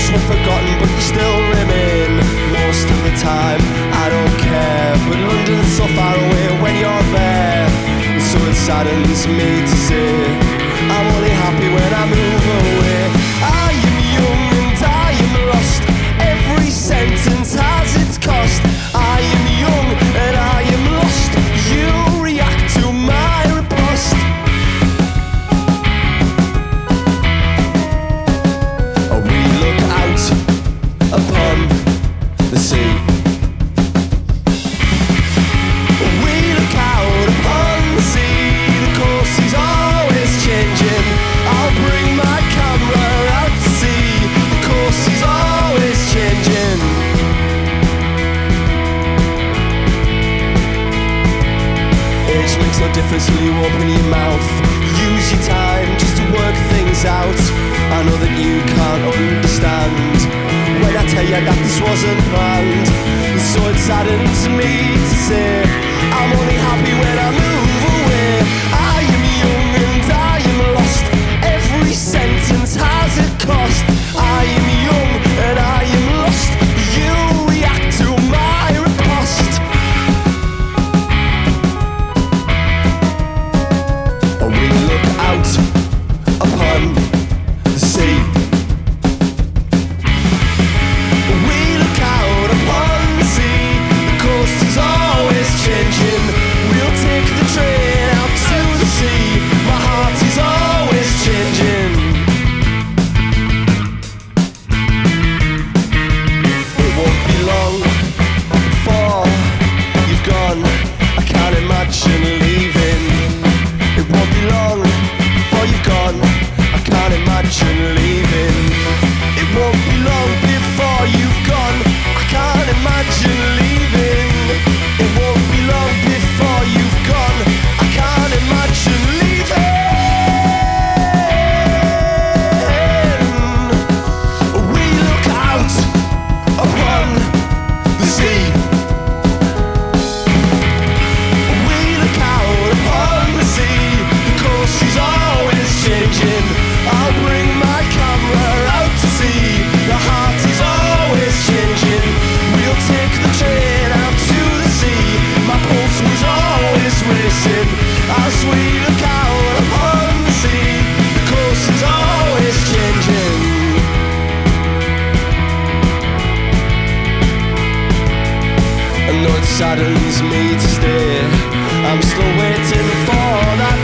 once were forgotten, but you still remain. Most of the time, I don't care, but London's so far away when you're there. And so it saddens me to say I'm only happy when I move away. I am young and I am lost. Every sentence has its cost. I am young and I am lost. You react to my riposte. We look out upon the sea. We look out upon the sea. The course is always changing. I'll bring my camera out to see. The course is always changing. Age makes no difference till you open your mouth. Use your time just to work things out. I know that you can't understand when I tell you that this wasn't planned. So it saddens me to say I'm only happy when I move away. I am young and I am lost. Every sentence has a cost. I am young and I am lost. You react to my riposte. We look out upon the sea. We look out upon the sea. The coast is always changing. We'll take the train out to the sea. My heart is always changing. It won't be long before you've gone. I can't imagine leaving. It won't be long before you've gone. I can't imagine leaving. It won't be long before you've gone. I can't imagine leaving. It won't be long before you've gone. I can't imagine leaving. We look out upon the sea. We look out upon the sea. The course is always changing. I'll bring my camera out to see. The heart is always changing. We'll take the train out to the sea. My pulse was always racing as we look out upon the sea. The course is always changing. And though it saddens me to stay, I'm still waiting for that